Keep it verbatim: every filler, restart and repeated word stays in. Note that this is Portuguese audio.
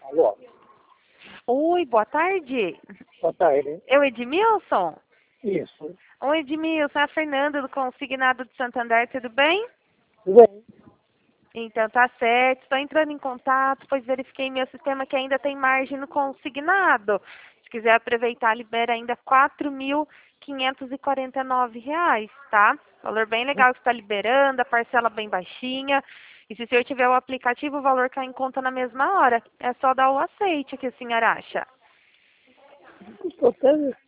Alô? Oi, boa tarde. Boa tarde. Eu, Edmilson? Isso. Oi, Edmilson, é a Fernanda do Consignado de Santander, tudo bem? Tudo bem? Então tá certo, estou entrando em contato, pois verifiquei em meu sistema que ainda tem margem no consignado. Se quiser aproveitar, libera ainda quatro mil quinhentos e quarenta e nove reais, tá? Valor bem legal que está liberando, a parcela bem baixinha. E se o senhor tiver o aplicativo, o valor cai em conta na mesma hora. É só dar o aceite, o que a senhora acha? Estou tendo